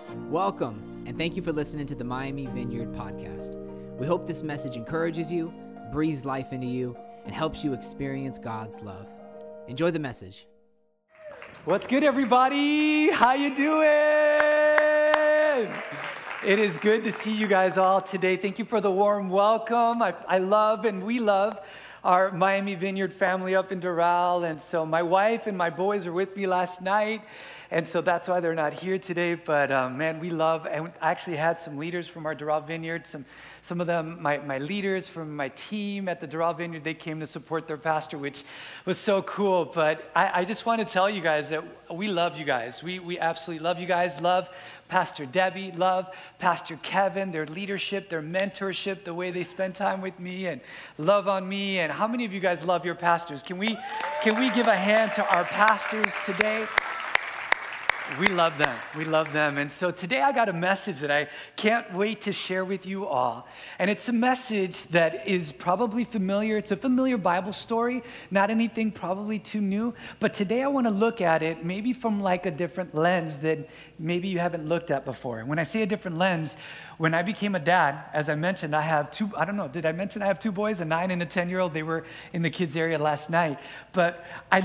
Welcome, and thank you for listening to the Miami Vineyard Podcast. We hope this message encourages you, breathes life into you, and helps you experience God's love. Enjoy the message. What's good, everybody? How you doing? It is good to see you guys all today. Thank you for the warm welcome. I love and we love our Miami Vineyard family up in Doral. And so my wife and my boys were with me last night. And so that's why they're not here today. But man, we love, and I actually had some leaders from our Doral Vineyard, some of them, my leaders from my team at the Doral Vineyard, they came to support their pastor, which was so cool. But I just want to tell you guys that we love you guys. We absolutely love you guys. Love Pastor Debbie, love Pastor Kevin, their leadership, their mentorship, the way they spend time with me and love on me. And how many of you guys love your pastors? Can we give a hand to our pastors today? We love them. We love them. And so today I got a message that I can't wait to share with you all. And it's a message that is probably familiar. It's a familiar Bible story, not anything probably too new. But today I want to look at it maybe from like a different lens that maybe you haven't looked at before. When I say a different lens, when I became a dad, as I mentioned, I have two, I don't know, did I mention I have two boys, a 9 and a 10-year-old? They were in the kids area last night. But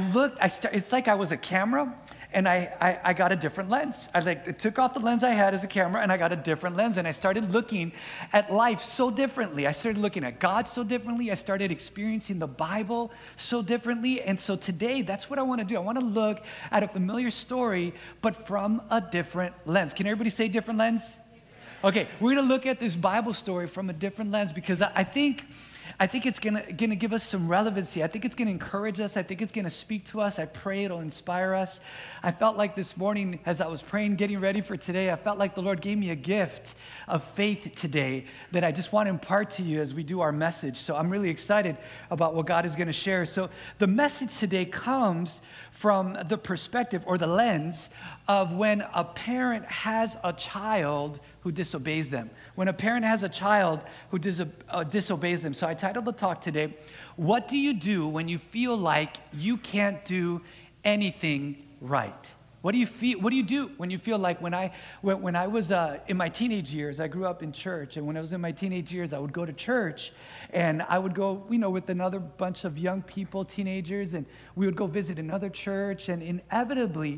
it's like I was a camera. And I got a different lens. I took off the lens I had as a camera, and I got a different lens. And I started looking at life so differently. I started looking at God so differently. I started experiencing the Bible so differently. And so today, that's what I want to do. I want to look at a familiar story, but from a different lens. Can everybody say different lens? Okay, we're going to look at this Bible story from a different lens because I think it's gonna give us some relevancy. I think it's gonna encourage us. I think it's gonna speak to us. I pray it'll inspire us. I felt like this morning as I was praying, getting ready for today, I felt like the Lord gave me a gift of faith today that I just want to impart to you as we do our message. So I'm really excited about what God is gonna share. So the message today comes from the perspective or the lens of when a parent has a child who disobeys them. When a parent has a child who disobeys them. So I titled the talk today, What Do You Do When You Feel Like You Can't Do Anything Right? What do you do when you feel like when I was in my teenage years, I grew up in church, and when I was in my teenage years, I would go to church, and I would go, with another bunch of young people, teenagers, and we would go visit another church, and inevitably,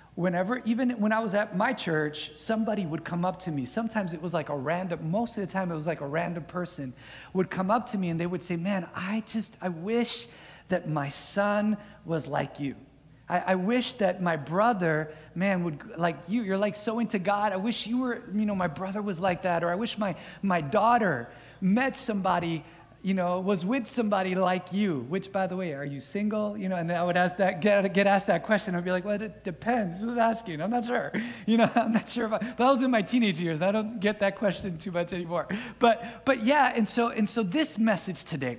even when I was at my church, somebody would come up to me. Sometimes it was like most of the time it was like a random person would come up to me and they would say, man, I wish that my son was like you. I wish that my brother, man, would like you. You're like so into God. I wish you were, my brother was like that. Or I wish my daughter met somebody, was with somebody like you, which, by the way, are you single? And I would get asked that question. I'd be like, well, it depends. Who's asking? I'm not sure. I'm not sure but I was in my teenage years. I don't get that question too much anymore. But yeah, and so this message today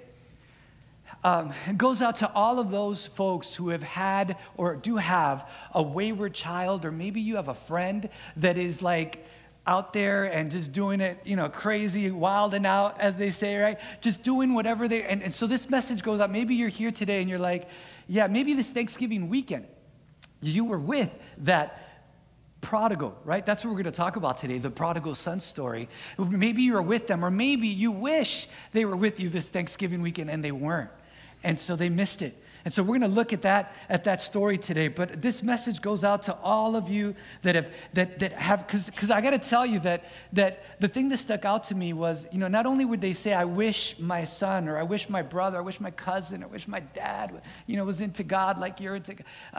goes out to all of those folks who have had or do have a wayward child, or maybe you have a friend that is like out there and just doing it, crazy, wild and out, as they say, right? Just doing whatever and so this message goes out. Maybe you're here today and you're like, yeah, maybe this Thanksgiving weekend, you were with that prodigal, right? That's what we're going to talk about today, the prodigal son story. Maybe you were with them, or maybe you wish they were with you this Thanksgiving weekend and they weren't. And so they missed it. And so we're going to look at that story today. But this message goes out to all of you that have, because I got to tell you that the thing that stuck out to me was, not only would they say, I wish my son, or I wish my brother, I wish my cousin, I wish my dad, was into God like you're into,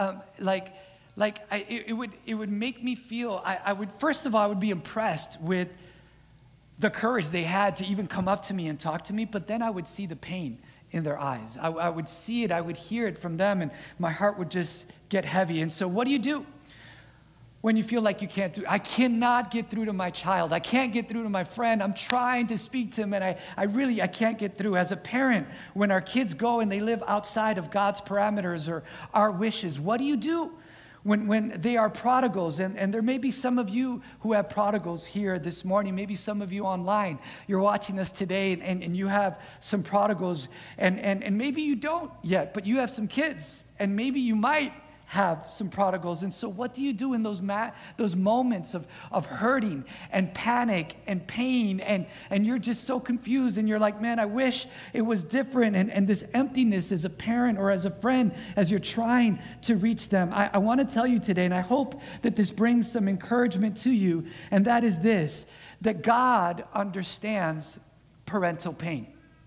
it would make me feel, I would, first of all, I would be impressed with the courage they had to even come up to me and talk to me, but then I would see the pain in their eyes. I would see it, I would hear it from them, and my heart would just get heavy. And so what do you do when you feel like you can't do? I cannot get through to my child. I can't get through to my friend. I'm trying to speak to him, and I can't get through. As a parent, when our kids go and they live outside of God's parameters or our wishes, what do you do? When they are prodigals, and there may be some of you who have prodigals here this morning, maybe some of you online, you're watching us today, and you have some prodigals, and maybe you don't yet, but you have some kids, and maybe you might have some prodigals. And so what do you do in those moments of hurting and panic and pain, and you're just so confused, and you're like, man, I wish it was different, and this emptiness as a parent or as a friend as you're trying to reach them? I want to tell you today, and I hope that this brings some encouragement to you, and that is this, that God understands parental pain.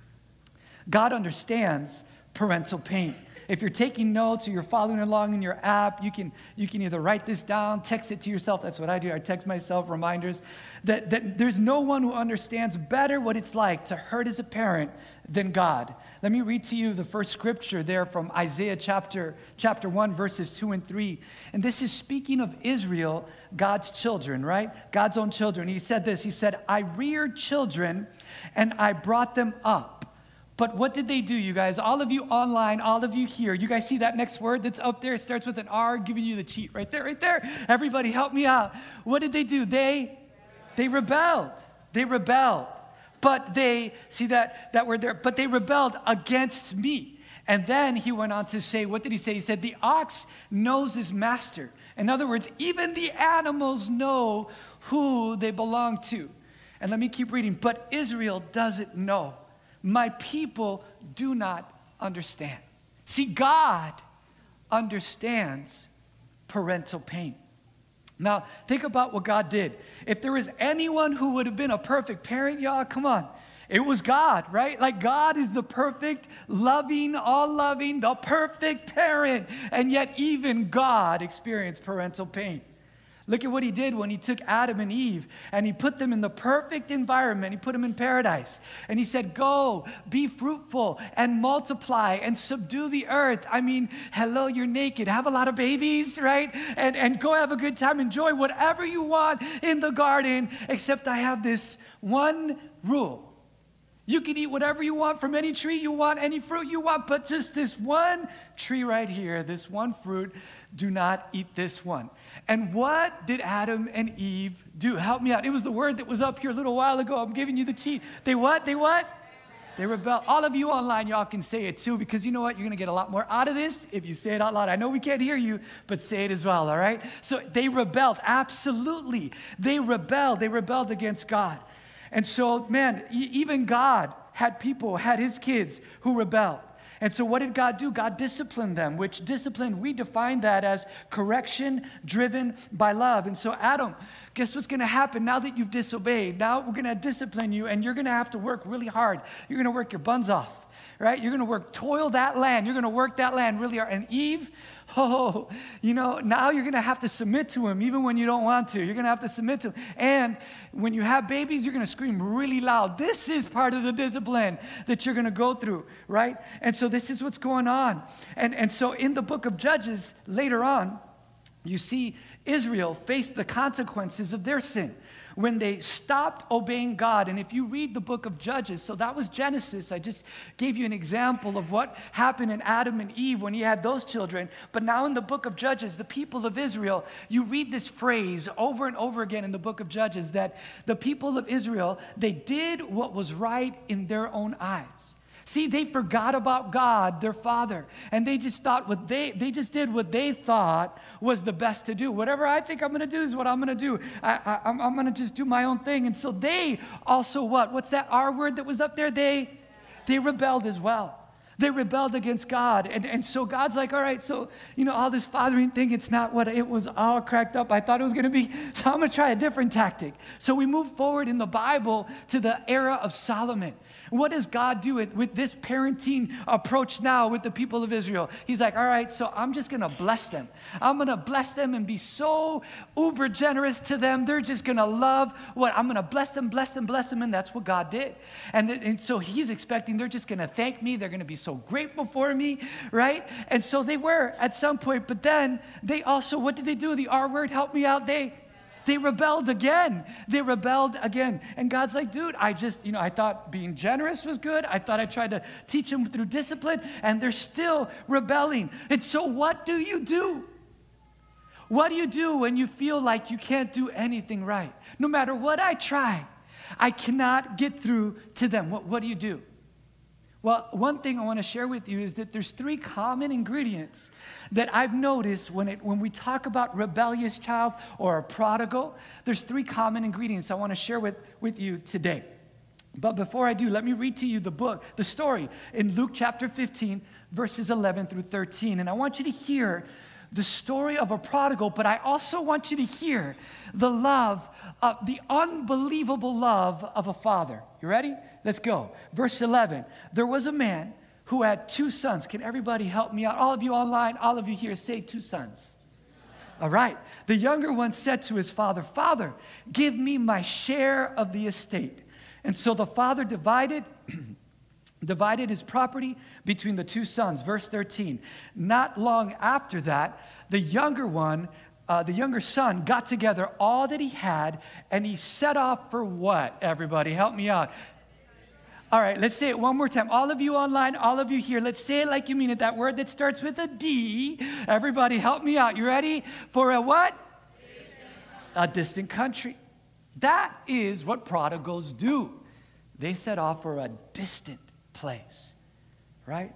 God understands parental pain. If you're taking notes or you're following along in your app, you can either write this down, text it to yourself. That's what I do. I text myself reminders that there's no one who understands better what it's like to hurt as a parent than God. Let me read to you the first scripture there from Isaiah chapter 1, verses 2 and 3. And this is speaking of Israel, God's children, right? God's own children. He said this. He said, I reared children and I brought them up. But what did they do, you guys? All of you online, all of you here, you guys see that next word that's up there? It starts with an R, giving you the cheat right there, right there. Everybody help me out. What did they do? They rebelled. They rebelled. But they, see that word there? But they rebelled against me. And then he went on to say, what did he say? He said, the ox knows his master. In other words, even the animals know who they belong to. And let me keep reading. But Israel doesn't know. My people do not understand. See, God understands parental pain. Now, think about what God did. If there was anyone who would have been a perfect parent, y'all, come on. It was God, right? Like, God is the perfect, loving, all-loving, the perfect parent. And yet even God experienced parental pain. Look at what he did when he took Adam and Eve and he put them in the perfect environment. He put them in paradise. And he said, go, be fruitful and multiply and subdue the earth. I mean, hello, you're naked. Have a lot of babies, right? And go have a good time. Enjoy whatever you want in the garden, except I have this one rule. You can eat whatever you want from any tree you want, any fruit you want, but just this one tree right here, this one fruit, do not eat this one. And what did Adam and Eve do? Help me out. It was the word that was up here a little while ago. I'm giving you the cheat. They what? They what? They rebelled. All of you online, y'all can say it too, because you know what? You're going to get a lot more out of this if you say it out loud. I know we can't hear you, but say it as well, all right? So they rebelled. Absolutely. They rebelled. They rebelled against God. And so, man, even God had people, had his kids who rebelled. And so what did God do? God disciplined them, which discipline, we define that as correction driven by love. And so Adam, guess what's going to happen now that you've disobeyed? Now we're going to discipline you, and you're going to have to work really hard. You're going to work your buns off, right? You're going to toil that land. You're going to work that land really hard. And Eve, now you're going to have to submit to him even when you don't want to. You're going to have to submit to him. And when you have babies, you're going to scream really loud. This is part of the discipline that you're going to go through, right? And so this is what's going on. And so in the book of Judges, later on, you see Israel face the consequences of their sin when they stopped obeying God. And if you read the book of Judges, so that was Genesis. I just gave you an example of what happened in Adam and Eve when he had those children. But now in the book of Judges, the people of Israel, you read this phrase over and over again in the book of Judges, that the people of Israel, they did what was right in their own eyes. See, they forgot about God, their Father, and they just thought they just did what they thought was the best to do. Whatever I think I'm going to do is what I'm going to do. I'm going to just do my own thing. And so they also what? What's that R word that was up there? They rebelled as well. They rebelled against God. And so God's like, all right, so, all this fathering thing, it's not what it was all cracked up. I thought it was going to be, so I'm going to try a different tactic. So we move forward in the Bible to the era of Solomon. What does God do with this parenting approach now with the people of Israel? He's like, all right, so I'm just going to bless them. I'm going to bless them and be so uber generous to them. They're just going to love I'm going to bless them, and that's what God did. And so he's expecting they're just going to thank me. They're going to be so grateful for me, right? And so they were at some point, but then they also, what did they do? The R word, help me out. They rebelled again. And God's like, dude, I thought being generous was good. I thought I tried to teach them through discipline, and they're still rebelling. And so what do you do? What do you do when you feel like you can't do anything right? No matter what I try, I cannot get through to them. What do you do? Well, one thing I want to share with you is that there's 3 common ingredients that I've noticed when we talk about rebellious child or a prodigal. There's 3 common ingredients I want to share with you today. But before I do, let me read to you the story in Luke chapter 15, verses 11 through 13. And I want you to hear the story of a prodigal, but I also want you to hear the unbelievable love of a father. You ready? Let's go. Verse 11. There was a man who had 2 sons. Can everybody help me out? All of you online, all of you here, say 2 sons. All right. The younger one said to his father, "Father, give me my share of the estate." And so the father divided his property between the 2 sons. Verse 13. Not long after that, the younger son got together all that he had, and he set off for what? Everybody, help me out. All right, let's say it one more time. All of you online, all of you here, let's say it like you mean it. That word that starts with a D. Everybody, help me out. You ready? For a what? A distant country. That is what prodigals do. They set off for a distant place, right?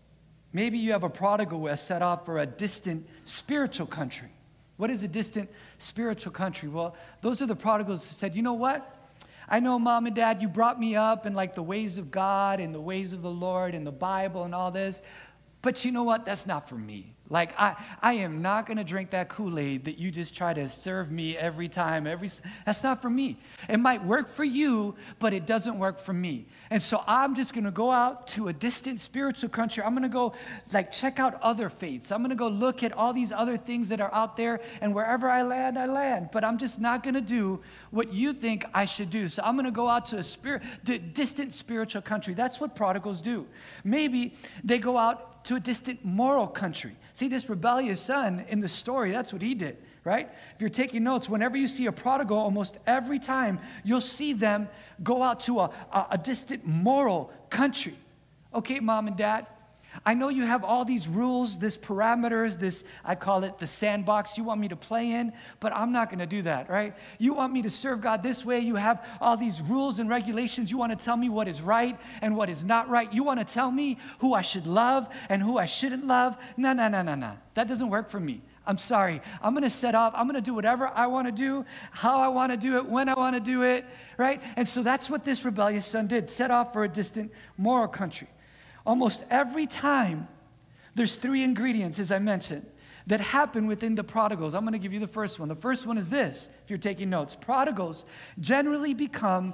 Maybe you have a prodigal who has set off for a distant spiritual country. What is a distant spiritual country? Well, those are the prodigals who said, you know what? I know, Mom and Dad, you brought me up in like the ways of God and the ways of the Lord and the Bible and all this, but you know what? That's not for me. Like, I am not going to drink that Kool-Aid that you just try to serve me every time. That's not for me. It might work for you, but it doesn't work for me. And so I'm just going to go out to a distant spiritual country. I'm going to go, like, check out other faiths. I'm going to go look at all these other things that are out there, and wherever I land, I land. But I'm just not going to do what you think I should do. So I'm going to go out to a distant spiritual country. That's what prodigals do. Maybe they go out to a distant moral country. See, this rebellious son in the story, that's what he did, right? If you're taking notes, whenever you see a prodigal, almost every time you'll see them go out to a distant moral country. Okay, Mom and Dad, I know you have all these rules, this parameters, I call it the sandbox you want me to play in, but I'm not going to do that, right? You want me to serve God this way. You have all these rules and regulations. You want to tell me what is right and what is not right. You want to tell me who I should love and who I shouldn't love. No. That doesn't work for me. I'm sorry. I'm going to set off. I'm going to do whatever I want to do, how I want to do it, when I want to do it, right? And so that's what this rebellious son did, set off for a distant moral country. Almost every time, there's 3 ingredients, as I mentioned, that happen within the prodigals. I'm going to give you the first one. The first one is this, if you're taking notes. Prodigals generally become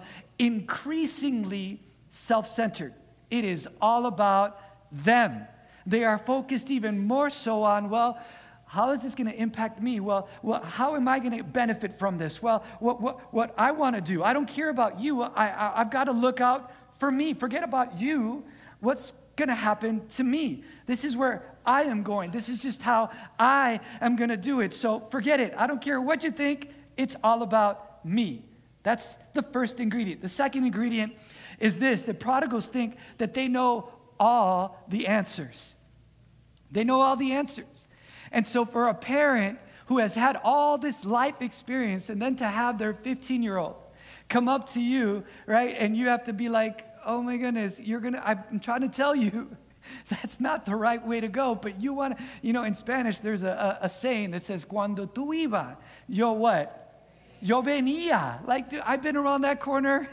increasingly self-centered. It is all about them. They are focused even more so on, well, how is this going to impact me? Well, how am I going to benefit from this? Well, what I want to do. I don't care about you. I've got to look out for me. Forget about you. What's going to happen to me? This is where I am going. This is just how I am going to do it. So forget it. I don't care what you think. It's all about me. That's the first ingredient. The second ingredient is this. The prodigals think that they know all the answers. They know all the answers. And so for a parent who has had all this life experience and then to have their 15-year-old come up to you, right, and you have to be like, oh my goodness, I'm trying to tell you, that's not the right way to go. But you want to, in Spanish, there's a saying that says, cuando tú iba, yo what? Yo venía. Like, dude, I've been around that corner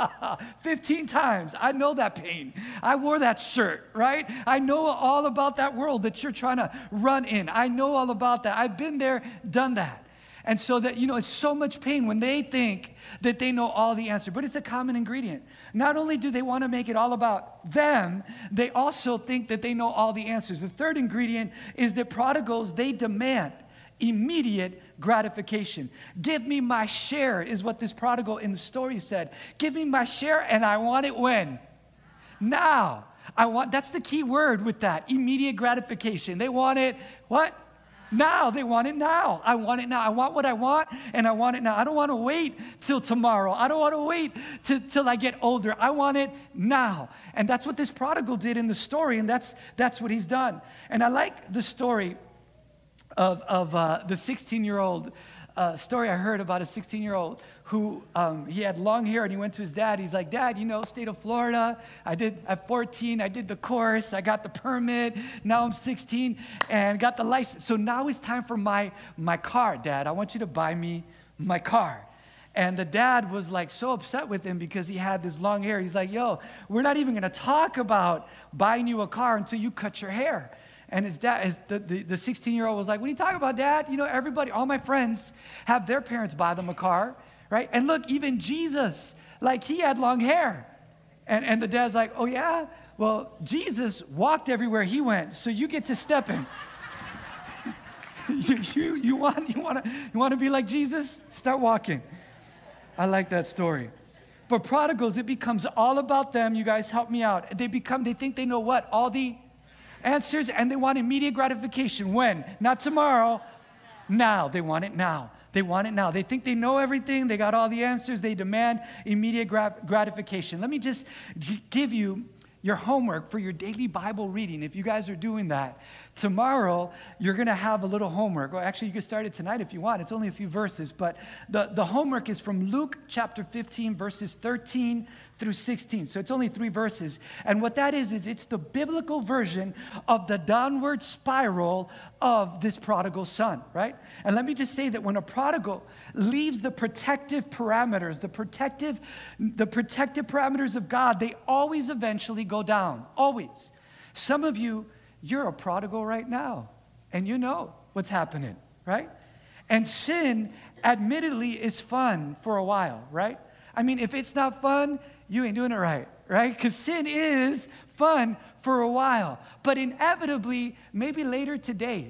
15 times. I know that pain. I wore that shirt, right? I know all about that world that you're trying to run in. I know all about that. I've been there, done that. And so that, it's so much pain when they think that they know all the answer. But it's a common ingredient. Not only do they want to make it all about them, they also think that they know all the answers. The third ingredient is that prodigals, they demand immediate gratification. Give me my share is what this prodigal in the story said. Give me my share and I want it when? Now. That's the key word with that, immediate gratification. They want it, what? Now. They want it now. I want it now. I want what I want, and I want it now. I don't want to wait till tomorrow. I don't want to wait till I get older. I want it now. And that's what this prodigal did in the story, and that's what he's done. And I like the story of the 16-year-old a story I heard about a 16-year-old who he had long hair, and he went to his dad. He's like, Dad, state of Florida. At 14, I did the course. I got the permit. Now I'm 16 and got the license. So now it's time for my car, Dad. I want you to buy me my car. And the dad was like so upset with him because he had this long hair. He's like, yo, we're not even going to talk about buying you a car until you cut your hair. And his dad, the 16-year-old was like, what are you talking about, Dad? Everybody, all my friends have their parents buy them a car, right? And look, even Jesus, like he had long hair. And the dad's like, oh yeah? Well, Jesus walked everywhere he went, so you get to step in. you want to be like Jesus? Start walking. I like that story. But prodigals, it becomes all about them. You guys help me out. They think they know what? All the answers, and they want immediate gratification. When? Not tomorrow. Now. They want it now. They want it now. They think they know everything. They got all the answers. They demand immediate gratification. Let me just give you your homework for your daily Bible reading. If you guys are doing that, tomorrow you're going to have a little homework. Or actually, you can start it tonight if you want. It's only a few verses. But the homework is from Luke chapter 15, verses 13 through 16. So it's only 3 verses. And what that is it's the biblical version of the downward spiral of this prodigal son, right? And let me just say that when a prodigal leaves the protective parameters, the protective parameters of God, they always eventually go down. Always. Some of you, you're a prodigal right now, and you know what's happening, right? And sin, admittedly, is fun for a while, right? I mean, if it's not fun, you ain't doing it right? Because sin is fun for a while. But inevitably, maybe later today,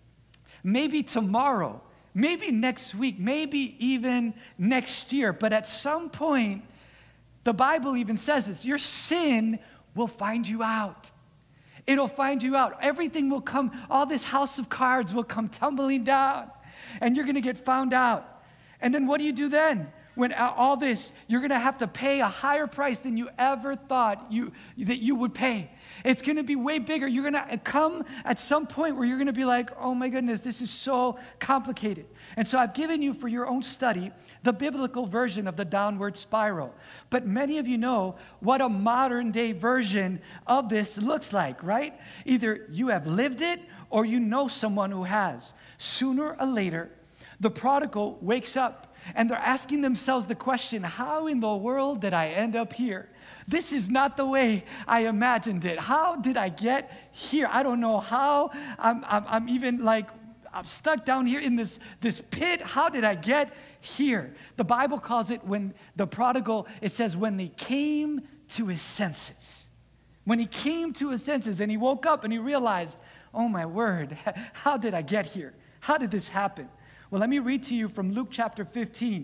maybe tomorrow, maybe next week, maybe even next year, but at some point, the Bible even says this, your sin will find you out. It'll find you out. Everything will come, all this house of cards will come tumbling down, and you're going to get found out. And then what do you do then? When all this, you're going to have to pay a higher price than you ever thought that you would pay. It's going to be way bigger. You're going to come at some point where you're going to be like, oh my goodness, this is so complicated. And so I've given you for your own study the biblical version of the downward spiral. But many of you know what a modern day version of this looks like, right? Either you have lived it or you know someone who has. Sooner or later, the prodigal wakes up. And they're asking themselves the question, how in the world did I end up here? This is not the way I imagined it. How did I get here? I don't know how. I'm even like, I'm stuck down here in this pit. How did I get here? The Bible calls it when the prodigal, it says when he came to his senses. When he came to his senses and he woke up and he realized, oh my word, how did I get here? How did this happen? Well, let me read to you from Luke chapter 15.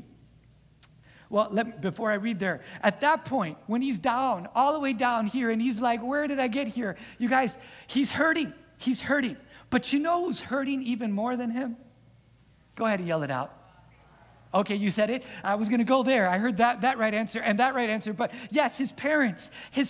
Well, before I read there, at that point, when he's down, all the way down here, and he's like, where did I get here? You guys, he's hurting. He's hurting. But you know who's hurting even more than him? Go ahead and yell it out. Okay, you said it. I was going to go there. I heard that right answer and that right answer. But yes, his parents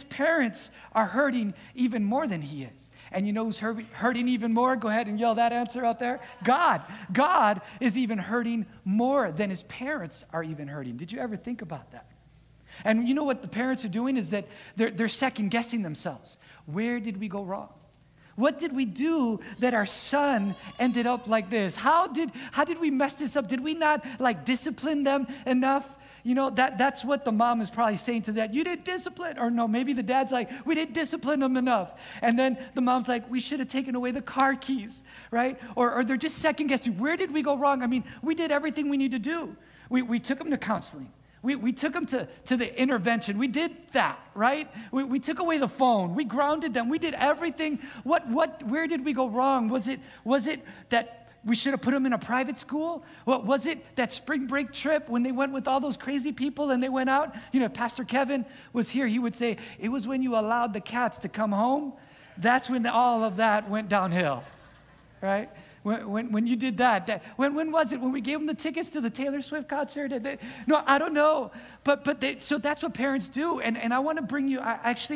are hurting even more than he is. And you know who's hurting even more? Go ahead and yell that answer out there. God. God is even hurting more than his parents are even hurting. Did you ever think about that? And you know what the parents are doing is that they're second guessing themselves. Where did we go wrong? What did we do that our son ended up like this? How did we mess this up? Did we not discipline them enough? You know, that's what the mom is probably saying to that. You didn't discipline. Or no, maybe the dad's like, we didn't discipline them enough. And then the mom's like, we should have taken away the car keys, right? Or they're just second guessing. Where did we go wrong? I mean, we did everything we need to do. We took them to counseling. We took them to the intervention. We did that, right? We took away the phone. We grounded them. We did everything. Where did we go wrong? Was it that we should have put them in a private school? Was it that spring break trip when they went with all those crazy people and they went out? You know, Pastor Kevin was here. He would say, it was when you allowed the cats to come home. That's when all of that went downhill, right? When you did that, when was it? When we gave them the tickets to the Taylor Swift concert? No, I don't know. So that's what parents do. And I want to bring you,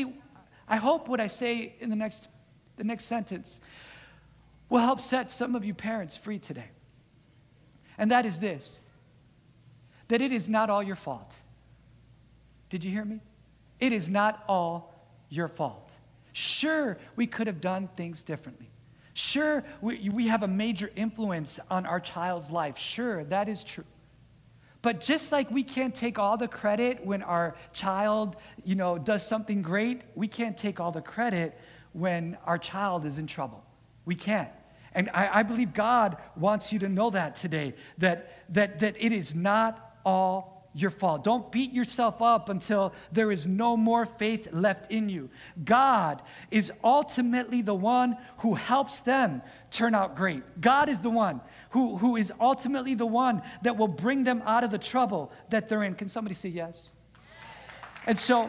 I hope what I say in the next sentence will help set some of you parents free today. And that is this, that it is not all your fault. Did you hear me? It is not all your fault. Sure, we could have done things differently. Sure, we have a major influence on our child's life. Sure, that is true. But just like we can't take all the credit when our child, does something great, we can't take all the credit when our child is in trouble. We can't. And I believe God wants you to know that today, that it is not all your fault. Don't beat yourself up until there is no more faith left in you. God is ultimately the one who helps them turn out great. God is the one who is ultimately the one that will bring them out of the trouble that they're in. Can somebody say yes? And so,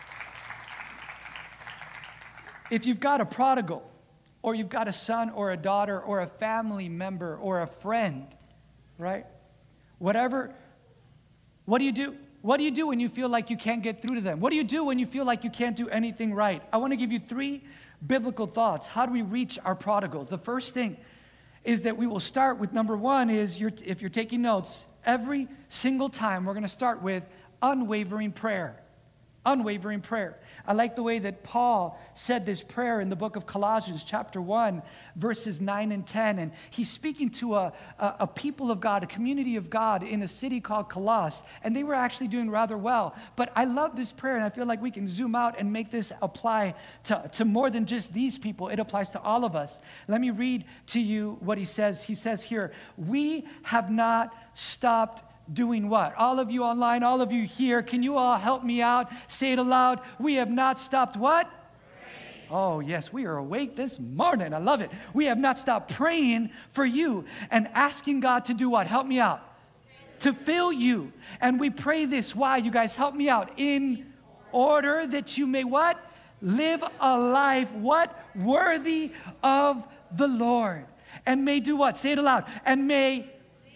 if you've got a prodigal, or you've got a son or a daughter or a family member or a friend, right? Whatever, what do you do? What do you do when you feel like you can't get through to them? What do you do when you feel like you can't do anything right? I want to give you 3 biblical thoughts. How do we reach our prodigals? The first thing is that we will start with number 1 is, if you're taking notes, every single time we're going to start with unwavering prayer. Unwavering prayer. I like the way that Paul said this prayer in the book of Colossians, chapter 1, verses 9 and 10. And he's speaking to a people of God, a community of God in a city called Colossus. And they were actually doing rather well. But I love this prayer, and I feel like we can zoom out and make this apply to more than just these people. It applies to all of us. Let me read to you what he says. He says here, we have not stopped doing what? All of you online, all of you here, can you all help me out? Say it aloud. We have not stopped what? Praying. Oh, yes, we are awake this morning. I love it. We have not stopped praying for you and asking God to do what? Help me out. To fill you. And we pray this. Why? You guys help me out. In order that you may what? Live a life, what? Worthy of the Lord. And may do what? Say it aloud. And may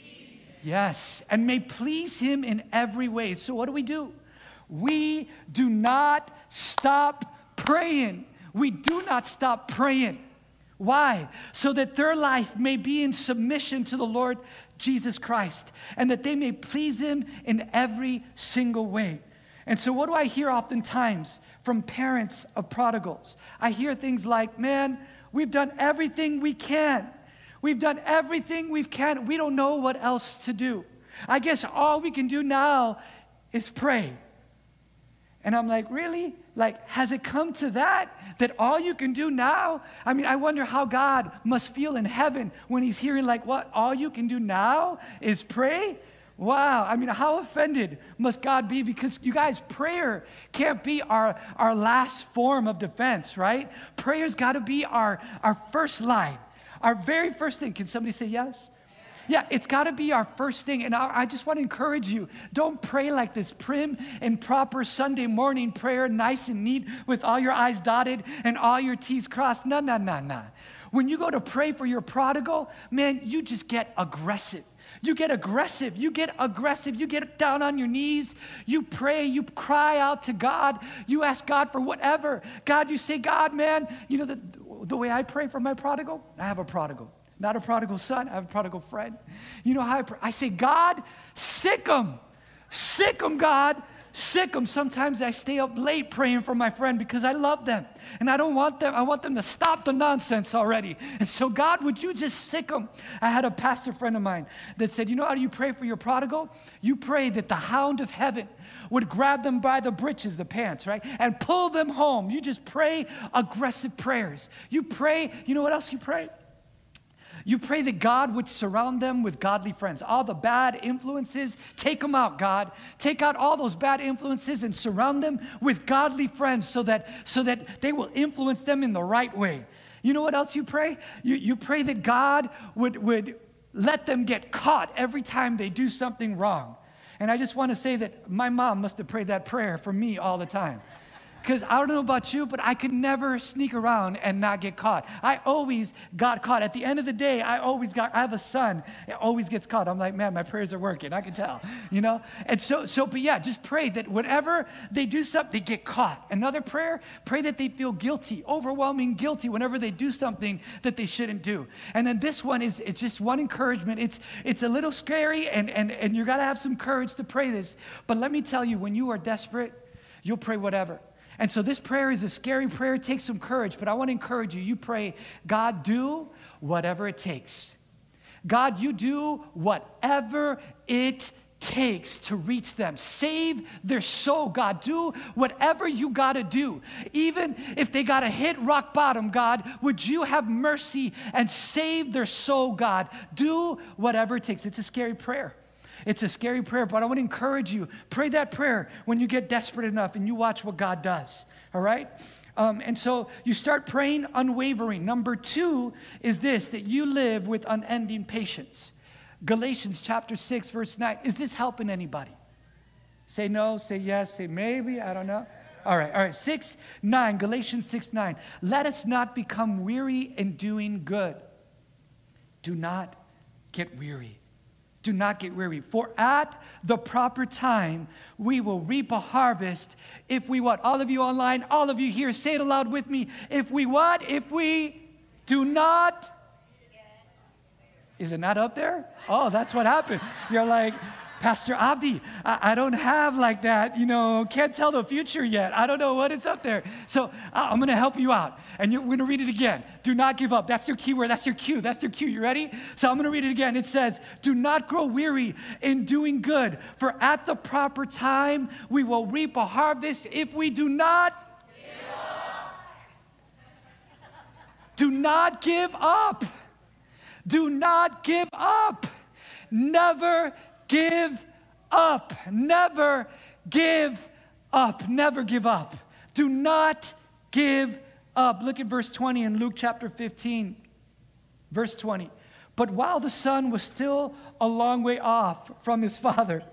Yes, and may please him in every way. So what do? We do not stop praying. We do not stop praying. Why? So that their life may be in submission to the Lord Jesus Christ, and that they may please him in every single way. And so what do I hear oftentimes from parents of prodigals? I hear things like, man, we've done everything we can. We've done everything we can. We don't know what else to do. I guess all we can do now is pray. And I'm like, really? Like, has it come to that all you can do now? I mean, I wonder how God must feel in heaven when he's hearing like, what? All you can do now is pray? Wow. I mean, how offended must God be? Because you guys, prayer can't be our last form of defense, right? Prayer's got to be our first line. Our very first thing. Can somebody say yes? Yeah, it's got to be our first thing. And I just want to encourage you, don't pray like this prim and proper Sunday morning prayer, nice and neat, with all your I's dotted and all your T's crossed. No. When you go to pray for your prodigal, man, you just get aggressive. You get aggressive. You get down on your knees. You pray. You cry out to God. You ask God for whatever. God, you say, God, man, you know the way I pray for my prodigal? I have a prodigal. Not a prodigal son. I have a prodigal friend. You know how I pray? I say, God, sick him. Sick him, God. Sick them. Sometimes I stay up late praying for my friend because I love them. And I don't want them. I want them to stop the nonsense already. And so, God, would you just sick them? I had a pastor friend of mine that said, you know how do you pray for your prodigal? You pray that the hound of heaven would grab them by the breeches, the pants, right? And pull them home. You just pray aggressive prayers. You pray, you know what else you pray? You pray that God would surround them with godly friends. All the bad influences, take them out, God. Take out all those bad influences and surround them with godly friends so that they will influence them in the right way. You know what else you pray? You pray that God would let them get caught every time they do something wrong. And I just want to say that my mom must have prayed that prayer for me all the time. Because I don't know about you, but I could never sneak around and not get caught. I always got caught. At the end of the day, I have a son. It always gets caught. I'm like, man, my prayers are working. I can tell, And but yeah, just pray that whenever they do something, they get caught. Another prayer, pray that they feel guilty, overwhelming guilty whenever they do something that they shouldn't do. And then this one it's just one encouragement. It's a little scary, and you got to have some courage to pray this. But let me tell you, when you are desperate, you'll pray whatever. And so this prayer is a scary prayer. It takes some courage, but I want to encourage you. You pray, God, do whatever it takes. God, you do whatever it takes to reach them. Save their soul, God. Do whatever you got to do. Even if they got to hit rock bottom, God, would you have mercy and save their soul, God? Do whatever it takes. It's a scary prayer. It's a scary prayer, but I want to encourage you. Pray that prayer when you get desperate enough and you watch what God does, all right? And so you start praying unwavering. Number 2 is this, that you live with unending patience. Galatians chapter 6, verse 9. Is this helping anybody? Say no, say yes, say maybe, I don't know. All right, 6:9, Galatians 6:9. Let us not become weary in doing good. Do not get weary. Do not get weary. For at the proper time, we will reap a harvest if we what? All of you online, all of you here, say it aloud with me. If we what? If we do not. Is it not up there? Oh, that's what happened. You're like, Pastor Abdi, I don't have like that, can't tell the future yet. I don't know what it's up there. So I'm going to help you out. And we're going to read it again. Do not give up. That's your key word. That's your cue. That's your cue. You ready? So I'm going to read it again. It says, do not grow weary in doing good, for at the proper time we will reap a harvest if we do not. Do not give up. Do not give up. Never give up. Never give up. Never give up. Do not give up. Look at verse 20 in Luke chapter 15. Verse 20. But while the son was still a long way off from his father,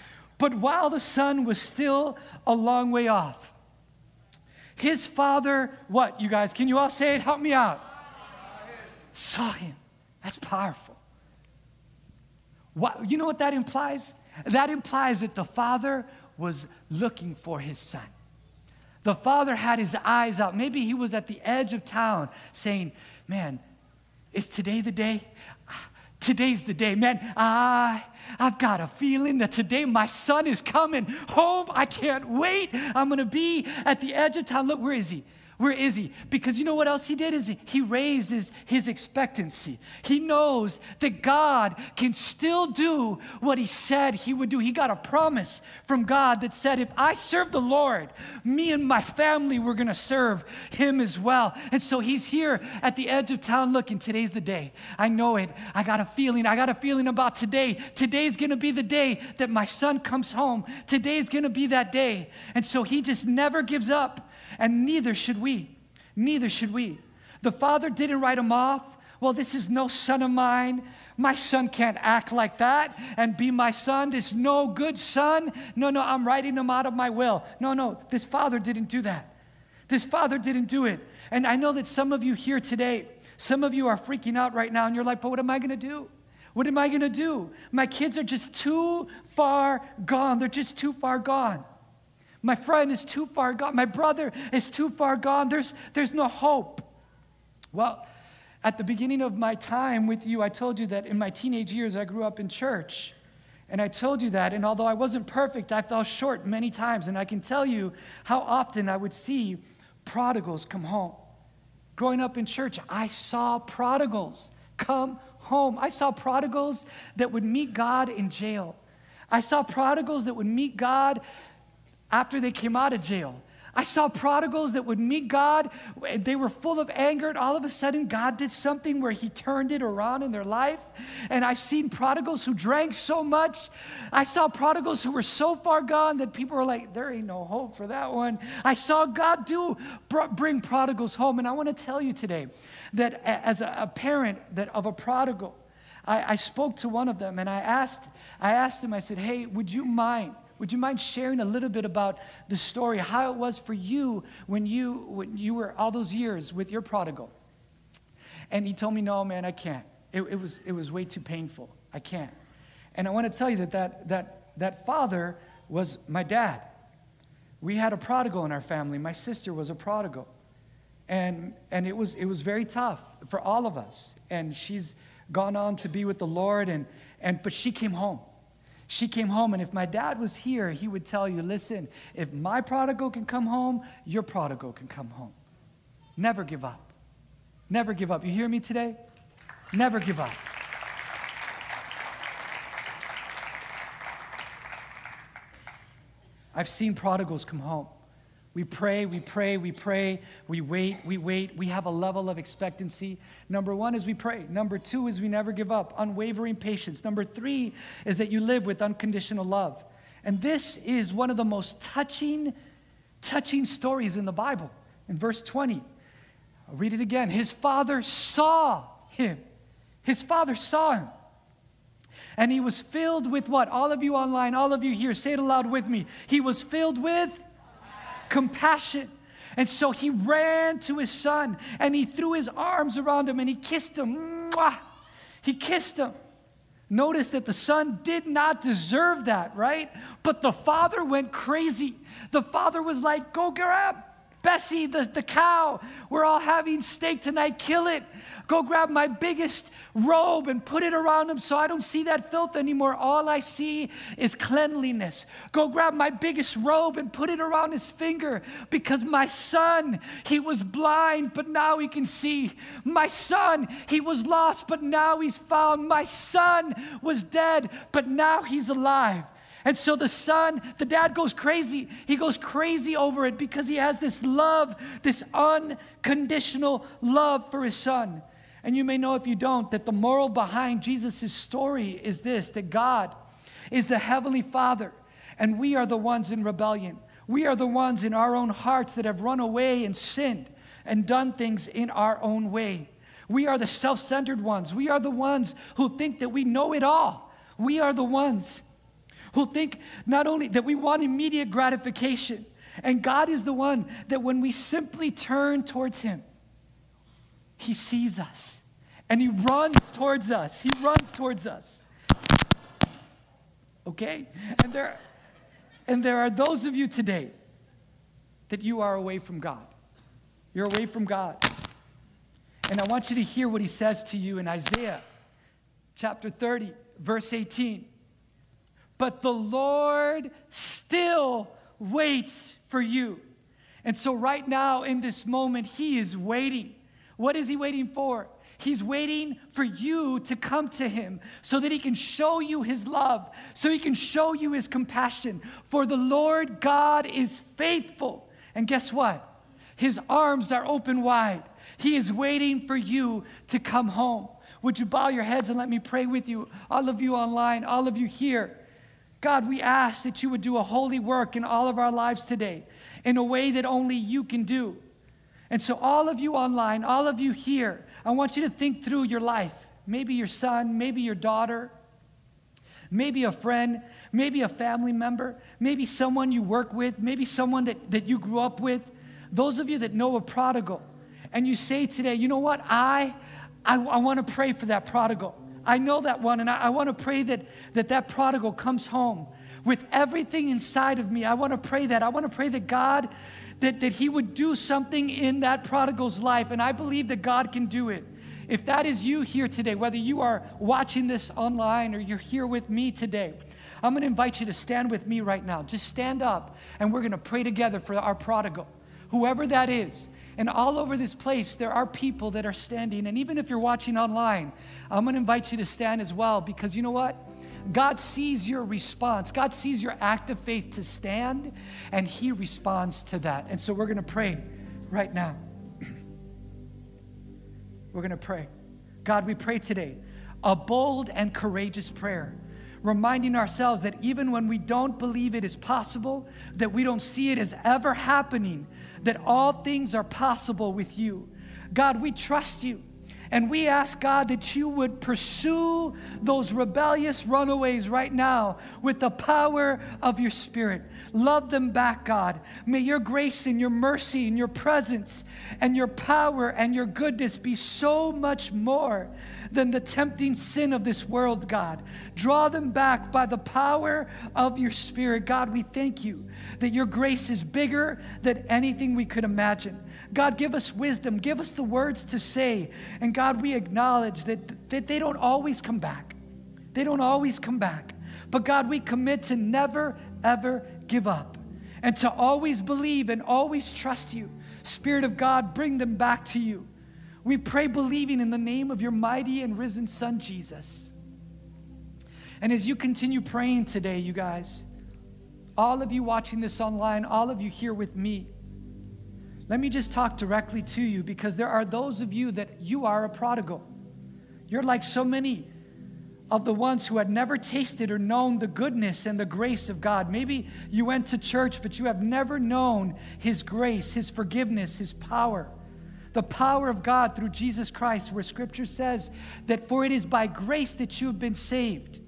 his father, what, you guys? Can you all say it? Help me out. Saw him. That's powerful. You know what that implies? That implies that the father was looking for his son. The father had his eyes out. Maybe he was at the edge of town saying, man, is today the day? Today's the day, man. I've got a feeling that today my son is coming home. I can't wait. I'm going to be at the edge of town. Look, where is he? Where is he? Because you know what else he did? Is he raises his expectancy. He knows that God can still do what he said he would do. He got a promise from God that said, if I serve the Lord, me and my family, we're going to serve him as well. And so he's here at the edge of town looking. Today's the day. I know it. I got a feeling about today. Today's going to be the day that my son comes home. Today's going to be that day. And so he just never gives up. And neither should we. Neither should we. The father didn't write him off. Well, this is no son of mine. My son can't act like that and be my son. This no good son. No, I'm writing him out of my will. No, this father didn't do that. This father didn't do it. And I know that some of you here today, some of you are freaking out right now and you're like, but what am I going to do? What am I going to do? My kids are just too far gone. They're just too far gone. My friend is too far gone. My brother is too far gone. There's no hope. Well, at the beginning of my time with you, I told you that in my teenage years, I grew up in church. And I told you that. And although I wasn't perfect, I fell short many times. And I can tell you how often I would see prodigals come home. Growing up in church, I saw prodigals come home. I saw prodigals that would meet God in jail. I saw prodigals that would meet God after they came out of jail. I saw prodigals that would meet God. They were full of anger, and all of a sudden God did something where he turned it around in their life. And I've seen prodigals who drank so much. I saw prodigals who were so far gone that people were like, there ain't no hope for that one. I saw God bring prodigals home. And I want to tell you today that as a parent of a prodigal, I spoke to one of them and I asked him, I said, hey, would you mind would you mind sharing a little bit about the story, how it was for you when you were all those years with your prodigal? And he told me, no, man, I can't. It was way too painful. I can't. And I want to tell you that father was my dad. We had a prodigal in our family. My sister was a prodigal. And it was very tough for all of us. And she's gone on to be with the Lord, but she came home. She came home, and if my dad was here, he would tell you, listen, if my prodigal can come home, your prodigal can come home. Never give up. Never give up. You hear me today? Never give up. I've seen prodigals come home. We pray, we wait. We have a level of expectancy. Number one is we pray. Number two is we never give up. Unwavering patience. Number three is that you live with unconditional love. And this is one of the most touching stories in the Bible. In verse 20, I'll read it again. His father saw him. His father saw him. And he was filled with what? All of you online, all of you here, say it aloud with me. He was filled with compassion. And so he ran to his son and he threw his arms around him and he kissed him. Mwah! He kissed him. Notice that the son did not deserve that, right? But the father went crazy. The father was like, go grab Bessie, the cow. We're all having steak tonight. Kill it. Go grab my biggest robe and put it around him so I don't see that filth anymore. All I see is cleanliness. Go grab my biggest robe and put it around his finger because my son, he was blind, but now he can see. My son, he was lost, but now he's found. My son was dead, but now he's alive. And so the dad goes crazy. He goes crazy over it because he has this love, this unconditional love for his son. And you may know if you don't, that the moral behind Jesus' story is this, that God is the Heavenly Father, and we are the ones in rebellion. We are the ones in our own hearts that have run away and sinned and done things in our own way. We are the self-centered ones. We are the ones who think that we know it all. We are the ones who think not only that we want immediate gratification, and God is the one that when we simply turn towards Him, He sees us, and He runs towards us. He runs towards us. Okay? And there are those of you today that you are away from God. You're away from God. And I want you to hear what He says to you in Isaiah chapter 30, verse 18. But the Lord still waits for you. And so right now in this moment, He is waiting. What is He waiting for? He's waiting for you to come to Him so that He can show you His love, so He can show you His compassion. For the Lord God is faithful. And guess what? His arms are open wide. He is waiting for you to come home. Would you bow your heads and let me pray with you? All of you online, all of you here. God, we ask that you would do a holy work in all of our lives today in a way that only you can do. And so all of you online, all of you here, I want you to think through your life. Maybe your son, maybe your daughter, maybe a friend, maybe a family member, maybe someone you work with, maybe someone that you grew up with. Those of you that know a prodigal, and you say today, you know what, I want to pray for that prodigal. I know that one, and I want to pray that prodigal comes home with everything inside of me. I want to pray that. I want to pray that God, that He would do something in that prodigal's life, and I believe that God can do it. If that is you here today, whether you are watching this online or you're here with me today, I'm going to invite you to stand with me right now. Just stand up, and we're going to pray together for our prodigal, whoever that is. And all over this place, there are people that are standing. And even if you're watching online, I'm going to invite you to stand as well, because you know what? God sees your response. God sees your act of faith to stand, and He responds to that. And so we're going to pray right now. We're going to pray. God, we pray today a bold and courageous prayer, reminding ourselves that even when we don't believe it is possible, that we don't see it as ever happening, that all things are possible with you. God, we trust you. And we ask, God, that you would pursue those rebellious runaways right now with the power of your Spirit. Love them back, God. May your grace and your mercy and your presence and your power and your goodness be so much more than the tempting sin of this world, God. Draw them back by the power of your Spirit. God, we thank you that your grace is bigger than anything we could imagine. God, give us wisdom. Give us the words to say. And God, we acknowledge that they don't always come back. They don't always come back. But God, we commit to never, ever give up and to always believe and always trust you. Spirit of God, bring them back to you. We pray believing in the name of your mighty and risen Son, Jesus. And as you continue praying today, you guys, all of you watching this online, all of you here with me, let me just talk directly to you, because there are those of you that you are a prodigal. You're like so many of the ones who had never tasted or known the goodness and the grace of God. Maybe you went to church, but you have never known his grace, his forgiveness, his power. The power of God through Jesus Christ, where Scripture says that for it is by grace that you have been saved.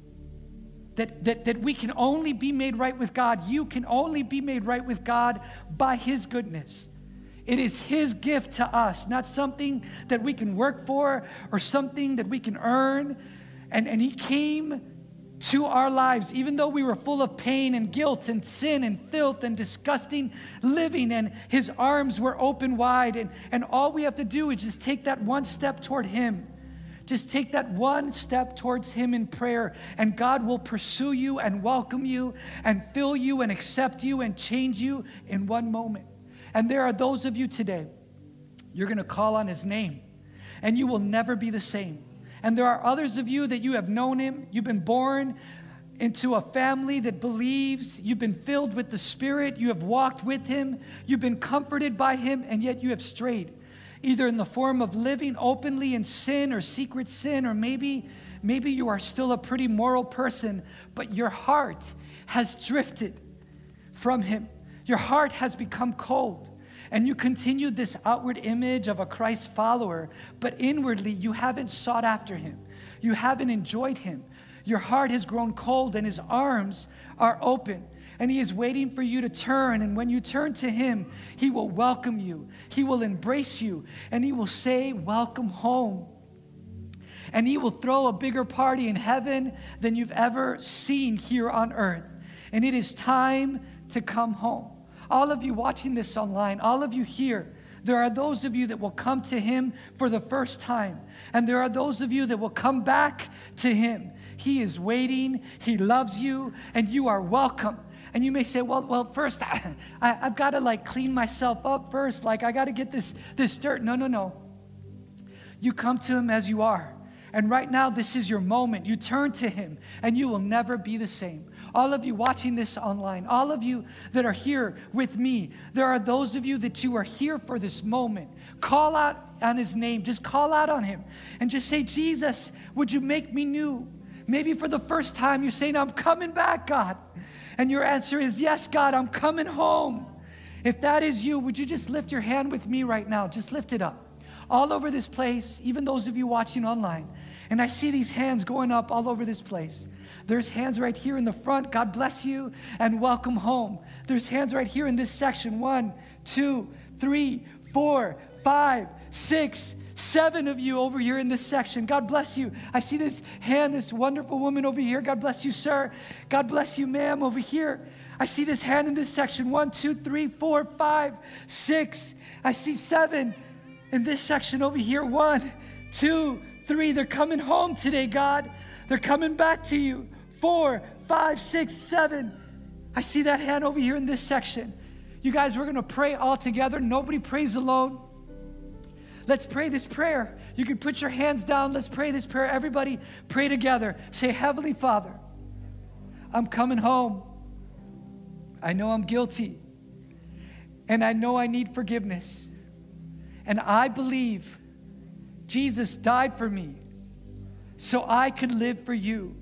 That we can only be made right with God. You can only be made right with God by his goodness. It is his gift to us, not something that we can work for or something that we can earn. And he came to our lives, even though we were full of pain and guilt and sin and filth and disgusting living, and his arms were open wide. And all we have to do is just take that one step toward him. Just take that one step towards him in prayer, and God will pursue you and welcome you and fill you and accept you and change you in one moment. And there are those of you today, you're going to call on his name, and you will never be the same. And there are others of you that you have known him. You've been born into a family that believes. You've been filled with the Spirit. You have walked with him. You've been comforted by him, and yet you have strayed, either in the form of living openly in sin or secret sin, or maybe you are still a pretty moral person, but your heart has drifted from him. Your heart has become cold, and you continue this outward image of a Christ follower, but inwardly you haven't sought after him. You haven't enjoyed him. Your heart has grown cold, and his arms are open. And he is waiting for you to turn. And when you turn to him, he will welcome you. He will embrace you. And he will say, welcome home. And he will throw a bigger party in heaven than you've ever seen here on earth. And it is time to come home. All of you watching this online, all of you here, there are those of you that will come to him for the first time. And there are those of you that will come back to him. He is waiting. He loves you. And you are welcome. And you may say, well, first, I've got to clean myself up first. I got to get this dirt. No. You come to him as you are. And right now, this is your moment. You turn to him, and you will never be the same. All of you watching this online, all of you that are here with me, there are those of you that you are here for this moment. Call out on his name. Just call out on him. And just say, Jesus, would you make me new? Maybe for the first time, you're saying, I'm coming back, God. And your answer is, yes, God, I'm coming home. If that is you, would you just lift your hand with me right now? Just lift it up. All over this place, even those of you watching online. And I see these hands going up all over this place. There's hands right here in the front. God bless you and welcome home. There's hands right here in this section. 1, 2, 3, 4, 5, 6, 7 of you over here in this section. God bless you. I see this hand, this wonderful woman over here. God bless you, sir. God bless you, ma'am, over here. I see this hand in this section. 1, 2, 3, 4, 5, 6. I see 7 in this section over here. 1, 2, 3. They're coming home today, God. They're coming back to you. 4, 5, 6, 7. I see that hand over here in this section. You guys, we're going to pray all together. Nobody prays alone. Let's pray this prayer. You can put your hands down. Let's pray this prayer. Everybody pray together. Say, Heavenly Father, I'm coming home. I know I'm guilty. And I know I need forgiveness. And I believe Jesus died for me so I could live for you.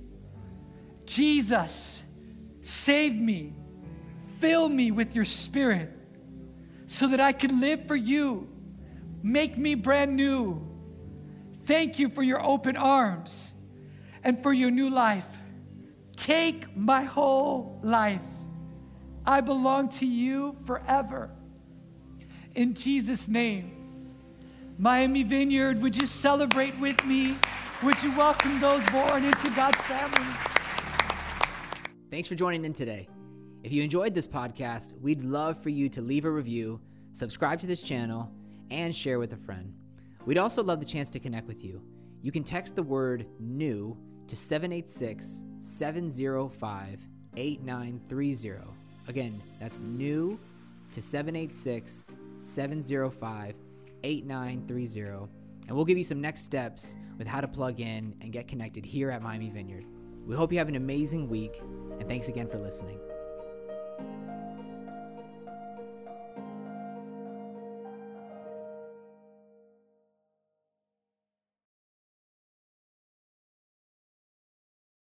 Jesus, save me. Fill me with your Spirit so that I can live for you. Make me brand new. Thank you for your open arms and for your new life. Take my whole life. I belong to you forever. In Jesus' name. Miami Vineyard, would you celebrate with me? Would you welcome those born into God's family? Thanks for joining in today. If you enjoyed this podcast, we'd love for you to leave a review, subscribe to this channel, and share with a friend. We'd also love the chance to connect with you. You can text the word NEW to 786-705-8930. Again, that's NEW to 786-705-8930. And we'll give you some next steps with how to plug in and get connected here at Miami Vineyard. We hope you have an amazing week, and thanks again for listening.